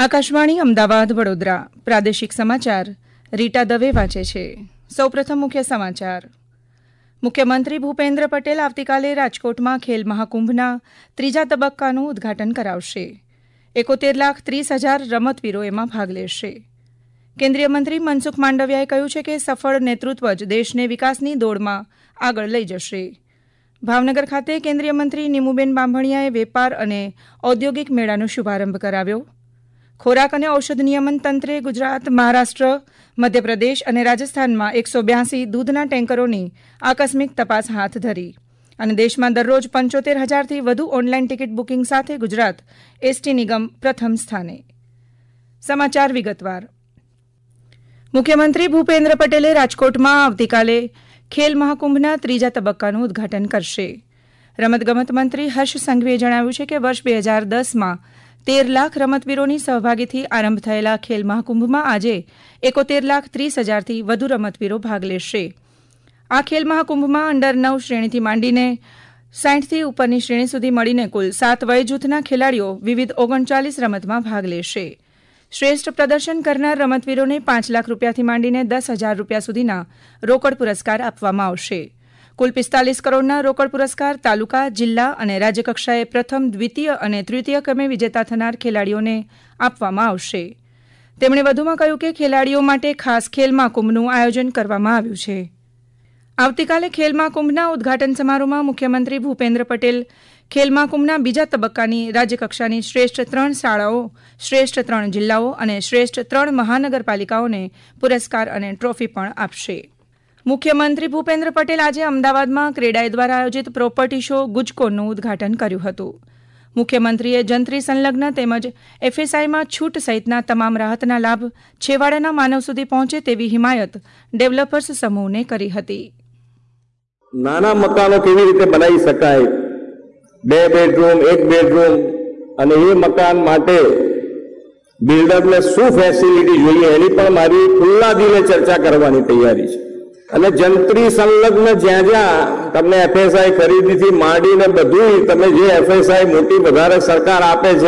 આકાશવાણી અમદાવાદ વડોદરા પ્રાદેશિક સમાચાર રીટા દવે વાંચે છે. સૌપ્રથમ મુખ્ય સમાચાર. મુખ્યમંત્રી ભૂપેન્દ્ર પટેલ આવતીકાલે રાજકોટમાં ખેલ મહાકુંભના ત્રીજા તબક્કાનું ઉદ્ઘાટન કરાવશે. 71,30,000 રમતવીરો એમાં ભાગ લેશે. કેન્દ્રીય મંત્રી મનસુખ માંડવિયાએ કહ્યું છે કે સફળ નેતૃત્વ જ દેશને વિકાસની દોડમાં આગળ લઈ જશે. ભાવનગર ખાતે કેન્દ્રીય મંત્રી નીમુબેન બાંભણિયાએ વેપાર અને ઔદ્યોગિક મેળાનો શુભારંભ કરાવ્યો. ખોરાક અને ઔષધ નિયમન તંત્રે ગુજરાત, મહારાષ્ટ્ર, મધ્યપ્રદેશ અને રાજસ્થાનમાં 182 દૂધના ટેન્કરોની આકસ્મિક તપાસ હાથ ધરી અને દેશમાં દરરોજ 75,000થી વધુ ઓનલાઈન ટિકિટ બુકિંગ સાથે ગુજરાત એસટી નિગમ પ્રથમ સ્થાને. સમાચાર વિગતવાર. મુખ્યમંત્રી ભૂપેન્દ્ર પટેલે રાજકોટમાં આવતીકાલે ખેલ મહાકુંભના ત્રીજા તબક્કાનું ઉદ્ઘાટન કરશે. રમતગમત મંત્રી હર્ષ સંઘવીએ જણાવ્યું છે કે વર્ષ 2010માં 13 લાખ રમતવીરોની સહભાગીથી આરંભ થયેલા ખેલ મહાકુંભમાં આજે 71,30,000થી વધુ રમતવીરો ભાગ લેશે. આ ખેલ મહાકુંભમાં અંડર 9 શ્રેણીથી માંડીને 60થી ઉપરની શ્રેણી સુધી મળીને કુલ 7 વય જૂથના ખેલાડીઓ વિવિધ 39 રમતમાં ભાગ લેશે. શ્રેષ્ઠ પ્રદર્શન કરનાર રમતવીરોને 5 લાખ રૂપિયાથી માંડીને 10,000 રૂપિયા સુધીના રોકડ પુરસ્કાર આપવામાં આવશે. કુલ 45 કરોડના રોકડ પુરસ્કાર તાલુકા, જિલ્લા અને રાજ્યકક્ષાએ પ્રથમ, દ્વિતીય અને તૃતીય ક્રમે વિજેતા થનાર ખેલાડીઓને આપવામાં આવશે. તેમણે વધુમાં કહ્યું કે ખેલાડીઓ માટે ખાસ ખેલ મહાકુંભનું આયોજન કરવામાં આવ્યું છે. આવતીકાલે ખેલ મહાકુંભના ઉદ્ઘાટન સમારોહમાં મુખ્યમંત્રી ભૂપેન્દ્ર પટેલ ખેલ મહાકુંભના બીજા તબક્કાની રાજ્યકક્ષાની શ્રેષ્ઠ 3 શાળાઓ, શ્રેષ્ઠ 3 જિલ્લાઓ અને શ્રેષ્ઠ 3 મહાનગરપાલિકાઓને પુરસ્કાર અને ટ્રોફી પણ આપશે. મુખ્યમંત્રી ભૂપેન્દ્ર પટેલ આજે અમદાવાદમાં ક્રેડાઈ દ્વારા આયોજિત પ્રોપર્ટી શો ગુજકોનનું ઉદ્ઘાટન કર્યું હતું. મુખ્યમંત્રીએ જંત્રી સંલગ્ન તેમજ એફએસઆઈમાં છૂટ સહિતના તમામ રાહતના લાભ છેવાડાના માનવ સુધી પહોંચે તેવી હિમાયત ડેવલપર્સ સમૂહને કરી હતી. નાના મકાનો કેવી રીતે બનાવી શકાય, 2 બેડરૂમ, 1 બેડરૂમ, અને એ મકાન માટે બિલ્ડરને શું ફેસિલિટી જોઈએ એની પણ મારી ખુલ્લા દિલે ચર્ચા કરવાની તૈયારી છે. અને જંત્રી સંલગ્ન જ્યાં જ્યાં તમને એફએસઆઈ ખરીદીથી માંડીને બધું તમે જે એફએસઆઈ મોટી વધારે સરકાર આપે છે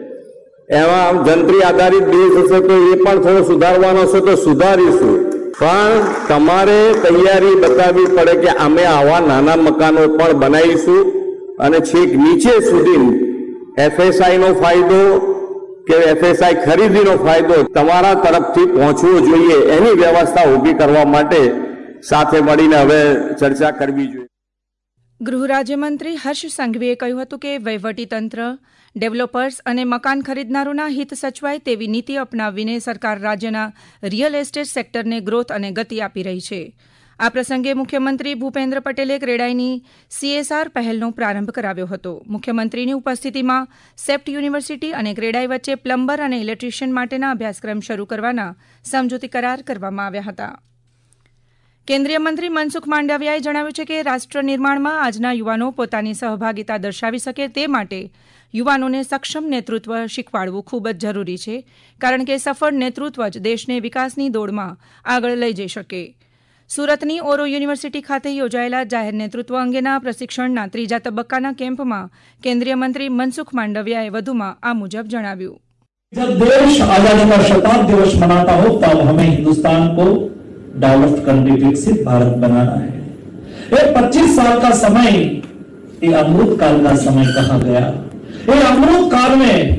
એમાં જંત્રી આધારિત બેઝ હશે તો એ પણ થોડો સુધારવાનો છે તો સુધારીશું. પણ તમારે તૈયારી બતાવવી પડે કે અમે આવા નાના મકાનો પણ બનાવીશું અને છેક નીચે સુધી એફએસઆઈનો ફાયદો કે એફએસઆઈ ખરીદીનો ફાયદો તમારા તરફથી પહોંચવો જોઈએ એની વ્યવસ્થા ઊભી કરવા માટે સાથે મળીને હવે ચર્ચા કરવી જોઈએ. ગૃહ રાજ્યમંત્રી હર્ષ સંઘવીએ કહ્યું હતું કે વહીવટીતંત્ર, ડેવલપર્સ અને મકાન ખરીદનારોના હિત સચવાય તેવી નીતિ અપનાવીને સરકાર રાજ્યના રિયલ એસ્ટેટ સેક્ટરને ગ્રોથ અને ગતિ આપી રહી છે. આ પ્રસંગે મુખ્યમંત્રી ભૂપેન્દ્ર પટેલે ક્રેડાઈની CSR પહેલનો પ્રારંભ કરાવ્યો હતો. મુખ્યમંત્રીની ઉપસ્થિતિમાં સેપ્ટ યુનિવર્સિટી અને ક્રેડાઈ વચ્ચે પ્લમ્બર અને ઇલેક્ટ્રિશિયન માટેના અભ્યાસક્રમ શરૂ કરવાના સમજૂતી કરાર કરવામાં આવ્યા હતા. કેન્દ્રીય મંત્રી મનસુખ માંડવિયાએ જણાવ્યું છે કે રાષ્ટ્ર નિર્માણમાં આજના યુવાનો પોતાની સહભાગિતા દર્શાવી શકે તે માટે યુવાનોને સક્ષમ નેતૃત્વ શીખવાડવું ખૂબ જ જરૂરી છે, કારણ કે સફળ નેતૃત્વ જ દેશને વિકાસની દોડમાં આગળ લઈ જઈ શકે. સુરતની ઓરો યુનિવર્સિટી ખાતે યોજાયેલા જાહેર નેતૃત્વ અંગેના પ્રશિક્ષણના ત્રીજા તબક્કાના કેમ્પમાં કેન્દ્રીય મંત્રી મનસુખ માંડવિયાએ વધુમાં આ મુજબ જણાવ્યું. जब देश आजादी का शताब्दी दिवस मनाता हो तब हमें हिंदुस्तान को डेवलप्ड कंट्री, विकसित भारत बनाना है. ये 25 साल का समय, ये अमृत काल का समय कहा गया. ये अमृत काल में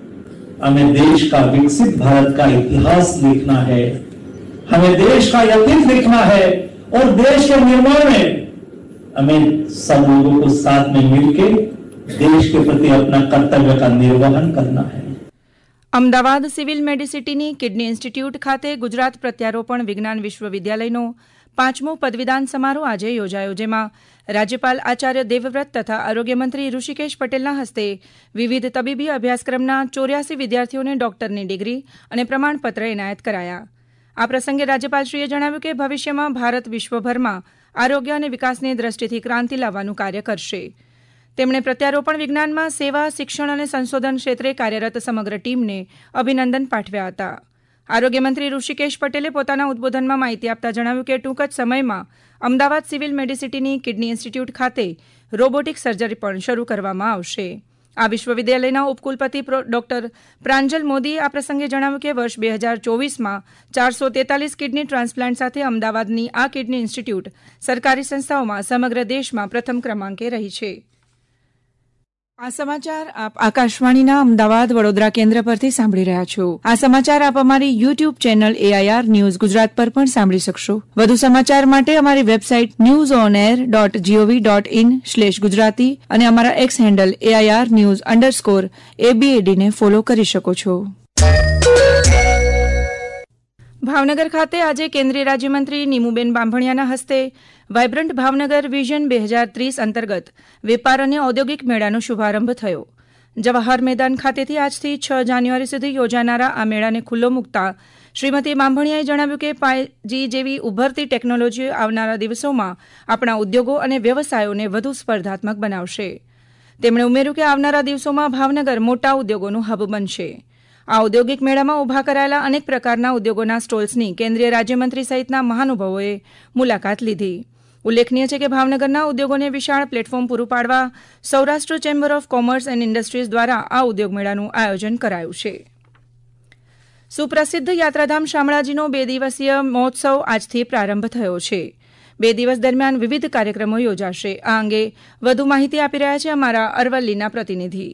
हमें देश का विकसित भारत का इतिहास लिखना है, हमें देश का अतीत लिखना है और देश के निर्माण में हमें सब लोगों को साथ में मिलकर देश के प्रति अपना कर्तव्य का निर्वहन करना है. અમદાવાદ સિવિલ મેડિસિટીની કિડની ઇન્સ્ટિટ્યૂટ ખાતે ગુજરાત પ્રત્યારોપણ વિજ્ઞાન વિશ્વવિદ્યાલયનો 5મો પદવીદાન સમારોહ આજે યોજાયો, જેમાં રાજ્યપાલ આચાર્ય દેવવ્રત તથા આરોગ્યમંત્રી ઋષિકેશ પટેલના હસ્તે વિવિધ તબીબી અભ્યાસક્રમના 84 વિદ્યાર્થીઓને ડોક્ટરની ડિગ્રી અને પ્રમાણપત્ર એનાયત કરાયા. આ પ્રસંગે રાજ્યપાલશ્રીએ જણાવ્યું કે ભવિષ્યમાં ભારત વિશ્વભરમાં આરોગ્ય અને વિકાસની દ્રષ્ટિથી ક્રાંતિ લાવવાનું કાર્ય કરશે. તેમણે પ્રત્યારોપણ વિજ્ઞાનમાં સેવા, શિક્ષણ અને સંશોધન ક્ષેત્રે કાર્યરત સમગ્ર ટીમને અભિનંદન પાઠવ્યા હતા. આરોગ્યમંત્રી ઋષિકેશ પટેલે પોતાના ઉદબોધનમાં માહિતી આપતા જણાવ્યું કે ટૂંક જ સમયમાં અમદાવાદ સિવિલ મેડિસિટીની કિડની ઇન્સ્ટિટ્યૂટ ખાતે રોબોટિક સર્જરી પણ શરૂ કરવામાં આવશે. આ વિશ્વવિદ્યાલયના ઉપકુલપતિ ડોક્ટર પ્રાંજલ મોદીએ આ પ્રસંગે જણાવ્યું કે વર્ષ 2024માં 443 કિડની ટ્રાન્સપ્લાન્ટ સાથે અમદાવાદની આ કિડની ઇન્સ્ટિટ્યૂટ સરકારી સંસ્થાઓમાં સમગ્ર દેશમાં પ્રથમ ક્રમાંકે રહી છે. આ સમાચાર આપ આકાશવાણીના અમદાવાદ વડોદરા કેન્દ્ર પરથી સાંભળી રહ્યા છો. આ સમાચાર આપ અમારી YouTube channel AIR news Gujarat પર પણ સાંભળી શકશો. વધુ સમાચાર માટે અમારી વેબસાઇટ newsonair.gov.in/gujarati અને અમારા એક્સ હેન્ડલ AIR_news_ABAD ને ફોલો કરી શકો છો. ભાવનગર ખાતે આજે કેન્દ્રીય રાજ્યમંત્રી નીમુબેન બાંભણિયાના હસ્તે વાયબ્રન્ટ ભાવનગર વિઝન 2030 અંતર્ગત વેપાર અને ઔદ્યોગિક મેળાનો શુભારંભ થયો. જવાહર મેદાન ખાતેથી આજથી 6 જાન્યુઆરી સુધી યોજાનારા આ મેળાને ખુલ્લો મૂકતા શ્રીમતી બાંભણિયાએ જણાવ્યું કે 5G જેવી ઉભરતી ટેકનોલોજી આવનારા દિવસોમાં આપણા ઉદ્યોગો અને વ્યવસાયોને વધુ સ્પર્ધાત્મક બનાવશે. તેમણે ઉમેર્યું કે આવનારા દિવસોમાં ભાવનગર મોટા ઉદ્યોગોનું હબ બનશે. આ ઔદ્યોગિક મેળામાં ઉભા કરાયેલા અનેક પ્રકારના ઉદ્યોગોના સ્ટોલ્સની કેન્દ્રીય રાજ્યમંત્રી સહિતના મહાનુભાવોએ મુલાકાત લીધી. ઉલ્લેખનીય છે કે ભાવનગરના ઉદ્યોગોને વિશાળ પ્લેટફોર્મ પૂરું પાડવા Saurashtra chamber of commerce and industries દ્વારા આ ઉદ્યોગ મેળાનું આયોજન કરાયું છે. સુપ્રસિદ્ધ યાત્રાધામ શામળાજીનો 2 દિવસીય મહોત્સવ આજથી પ્રારંભ થયો છે. 2 દિવસ દરમિયાન વિવિધ કાર્યક્રમો યોજાશે. આ અંગે વધુ માહિતી આપી રહ્યા છે અમારા અરવલ્લીના પ્રતિનિધિ.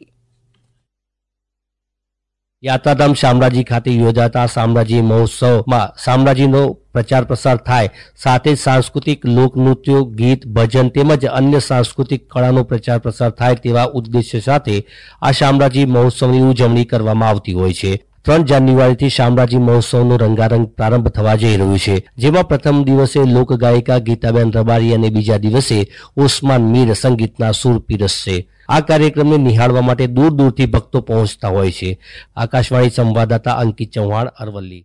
યાત્રાધામ શામળાજી ખાતે યોજાતા શામળાજી મહોત્સવમાં શામળાજીનો પ્રચાર પ્રસાર થાય, સાથે જ સાંસ્કૃતિક લોકનૃત્યો, ગીત, ભજન તેમજ અન્ય સાંસ્કૃતિક કળાનો પ્રચાર પ્રસાર થાય તેવા ઉદ્દેશ્ય સાથે આ શામળાજી મહોત્સવની ઉજવણી કરવામાં આવતી હોય છે. 3 જાન્યુઆરીથી શામળાજી મહોત્સવનો રંગારંગ પ્રારંભ થવા જઈ રહ્યું છે, જેમાં પ્રથમ દિવસે લોકગાયિકા ગીતાબેન રબારી અને બીજા દિવસે ઓસ્માન મીર સંગીતના સૂર પીરસશે. આ કાર્યક્રમને નિહાળવા માટે દૂર દૂરથી ભક્તો પહોંચતા હોય છે. આકાશવાણી સંવાદદાતા અંકિત ચૌહાણ, અરવલ્લી.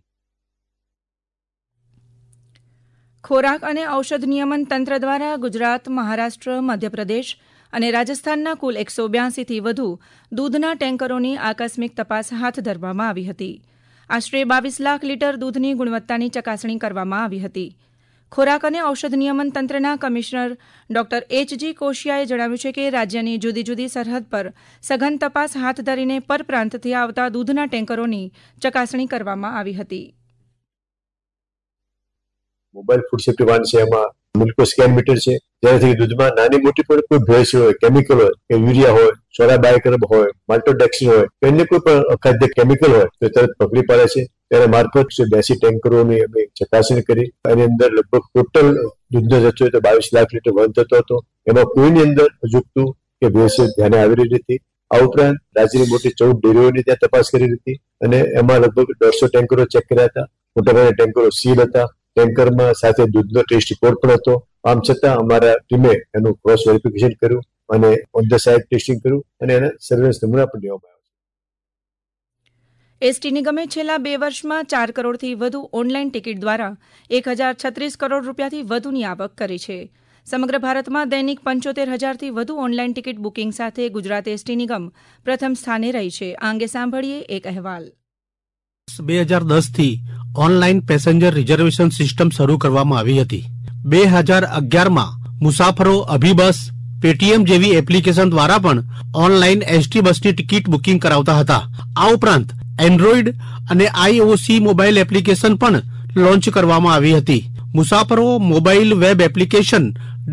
ખોરાક અને ઔષધ નિયમન તંત્ર દ્વારા ગુજરાત, મહારાષ્ટ્ર, મધ્યપ્રદેશ અને રાજસ્થાનના કુલ 182થી વધુ દૂધના ટેન્કરોની આકસ્મિક તપાસ હાથ ધરવામાં આવી હતી. આશરે 22 લાખ લીટર દૂધની ગુણવત્તાની ચકાસણી કરવામાં આવી હતી. ખોરાક અને ઔષધ નિયમન તંત્રના કમિશનર ડોક્ટર H.G. કોશિયાએ જણાવ્યું છે કે રાજ્યની જુદી જુદી સરહદ પર સઘન તપાસ હાથ ધરીને પરપ્રાંતથી આવતા દૂધના ટેન્કરોની ચકાસણી કરવામાં આવી હતી. મોબાઈલ ફૂડ સેફ્ટી વાન છે, એમાં મિલ્કો સ્કેન મીટર છે, જેનાથી દૂધમાં નાની મોટી પણ કોઈ ભેળસેળ હોય, કેમિકલ હોય, કે યુરિયા હોય, સોડા બાયકાર્બ હોય, માલ્ટોડેક્સિન હોય, અન્ય કોઈ પણ અખાદ્ય કેમિકલ હોય તો તરત પકડી પાડે છે. ત્યારે મારફત 82 ટેન્કરોની અમે ચકાસણી કરી. એની અંદર લગભગ ટોટલ દૂધનો જથ્થો 22 લાખ લીટર વહન થતો હતો. એમાં કોઈની અંદર અજુગતું કે ભેળસેળ ધ્યાને આવી રહી હતી. આ ઉપરાંત રાજ્યની મોટી 14 ડેરીઓની ત્યાં તપાસ કરી હતી અને એમાં લગભગ 150 ટેન્કરો ચેક કર્યા હતા. મોટાભાગના ટેન્કરો સીલ હતા. ટેન્કરમાં સાથે દૂધનો ટેસ્ટ રિપોર્ટ પણ હતો. આમ છતાં અમારા ટીમે એનું ક્રોસ વેરિફિકેશન કર્યું અને ઓન ધ સાઇટ ટેસ્ટિંગ કર્યું અને એના સર્વેલન્સ નમૂના પણ લેવામાં આવ્યા. એસટી નિગમે છેલ્લા 2 વર્ષમાં 4 કરોડથી વધુ ઓનલાઈન ટિકિટ દ્વારા 1036 કરોડ રૂપિયાથી વધુની આવક કરી છે. સમગ્ર ભારતમાં દૈનિક 75,000થી વધુ ઓનલાઈન ટિકિટ બુકિંગ સાથે ગુજરાત એસટી નિગમ પ્રથમ સ્થાને રહી છે. આ અંગે સાંભળીએ એક અહેવાલ. 2010થી ઓનલાઈન પેસેન્જર રિઝર્વેશન સિસ્ટમ શરૂ કરવામાં આવી હતી. 2011માં મુસાફરો અભિબસ, પેટીએમ જેવી એપ્લિકેશન દ્વારા પણ ઓનલાઈન એસટી બસની ટિકિટ બુકિંગ કરાવતા હતા. આ ઉપરાંત એન્ડ્રોઈડ અને IOC મોબાઈલ એપ્લિકેશન પણ લોન્ચ કરવામાં આવી હતી. મુસાફરો મોબાઈલ વેબ એપ્લિકેશન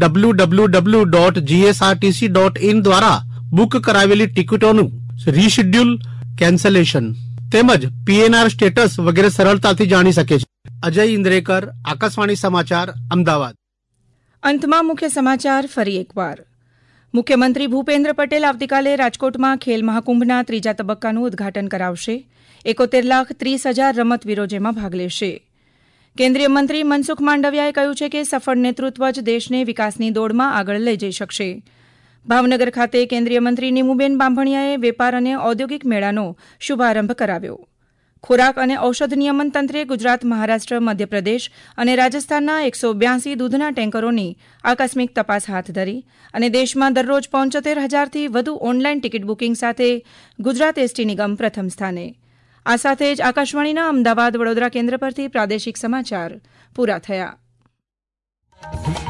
www.gsrtc.in દ્વારા બુક કરાવેલી ટિકિટોનું રીશેડ્યુલ, કેન્સલેશન તેમજ PNR સ્ટેટસ વગેરે સરળતાથી જાણી શકે છે. અજય ઇન્દ્રેકર, આકાશવાણી સમાચાર, અમદાવાદ. અંતમાં મુખ્ય સમાચાર ફરી એકવાર. મુખ્યમંત્રી ભૂપેન્દ્ર પટેલ આવતીકાલે રાજકોટમાં ખેલ મહાકુંભના 3જા તબક્કાનું ઉદઘાટન કરાવશે. 71,30,000 રમતવીરો જેમાં ભાગ લેશે. કેન્દ્રીય મંત્રી મનસુખ માંડવિયાએ કહ્યું છે કે સફળ નેતૃત્વ જ દેશને વિકાસની દોડમાં આગળ લઈ જઈ શકશે. ભાવનગર ખાતે કેન્દ્રીય મંત્રી નીમુબેન બાંભણિયાએ વેપાર અને ઔદ્યોગિક મેળાનો શુભારંભ કરાવ્યો. ખોરાક અને ઔષધ નિયમન તંત્રે ગુજરાત, મહારાષ્ટ્ર, મધ્યપ્રદેશ અને રાજસ્થાનના 182 દૂધના ટેન્કરોની આકસ્મિક તપાસ હાથ ધરી અને દેશમાં દરરોજ 75,000થી વધુ ઓનલાઈન ટિકિટ બુકિંગ સાથે ગુજરાત એસટી નિગમ પ્રથમ સ્થાને. આ સાથે જ આકાશવાણીના અમદાવાદ વડોદરા કેન્દ્ર પરથી પ્રાદેશિક સમાચાર પૂરા થયા.